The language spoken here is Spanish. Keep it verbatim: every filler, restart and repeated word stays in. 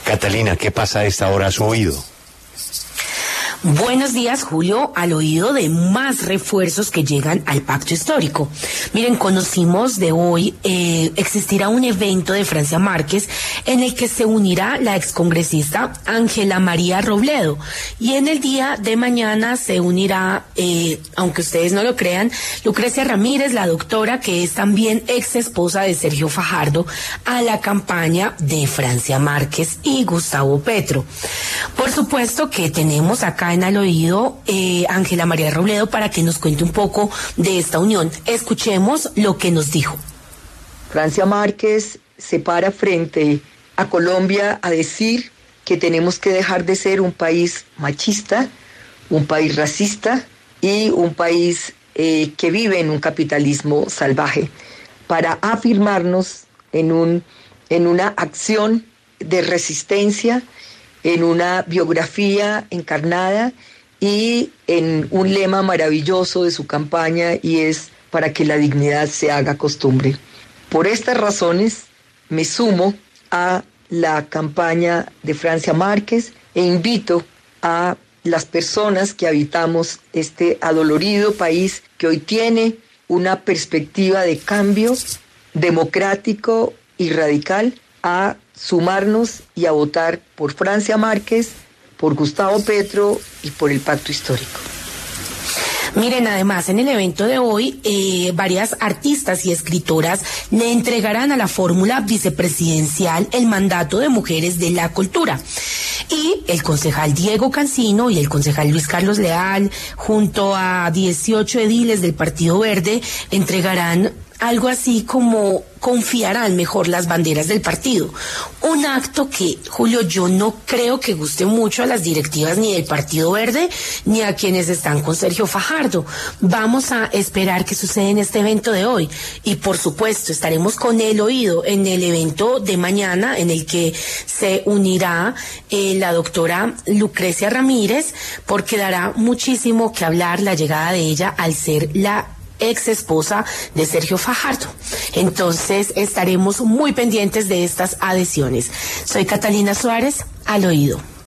Catalina, ¿qué pasa a esta hora a su oído? Buenos días, Julio, al oído de más refuerzos que llegan al pacto histórico. Miren, conocimos de hoy, eh, existirá un evento de Francia Márquez en el que se unirá la excongresista Ángela María Robledo, y en el día de mañana se unirá, eh, aunque ustedes no lo crean, Lucrecia Ramírez, la doctora, que es también ex esposa de Sergio Fajardo, a la campaña de Francia Márquez y Gustavo Petro. Por supuesto que tenemos acá en al oído Ángela eh, María Robledo para que nos cuente un poco de esta unión. Escuchemos lo que nos dijo. Francia Márquez se para frente a Colombia a decir que tenemos que dejar de ser un país machista, un país racista y un país eh, que vive en un capitalismo salvaje, para afirmarnos en, un, en una acción de resistencia, en una biografía encarnada y en un lema maravilloso de su campaña, y es para que la dignidad se haga costumbre. Por estas razones me sumo a la campaña de Francia Márquez e invito a las personas que habitamos este adolorido país, que hoy tiene una perspectiva de cambio democrático y radical, a sumarnos y a votar por Francia Márquez, por Gustavo Petro y por el pacto histórico. Miren, además en el evento de hoy, eh, varias artistas y escritoras le entregarán a la fórmula vicepresidencial el mandato de Mujeres de la Cultura. Y el concejal Diego Cancino y el concejal Luis Carlos Leal, junto a dieciocho ediles del Partido Verde, entregarán algo así como confiarán mejor las banderas del partido. Un acto que, Julio, yo no creo que guste mucho a las directivas ni del Partido Verde ni a quienes están con Sergio Fajardo. Vamos a esperar qué sucede en este evento de hoy. Y por supuesto, estaremos con el oído en el evento de mañana, en el que se unirá eh, la doctora Lucrecia Ramírez, porque dará muchísimo que hablar la llegada de ella al ser la ex esposa de Sergio Fajardo. Entonces estaremos muy pendientes de estas adhesiones. Soy Catalina Suárez, al oído.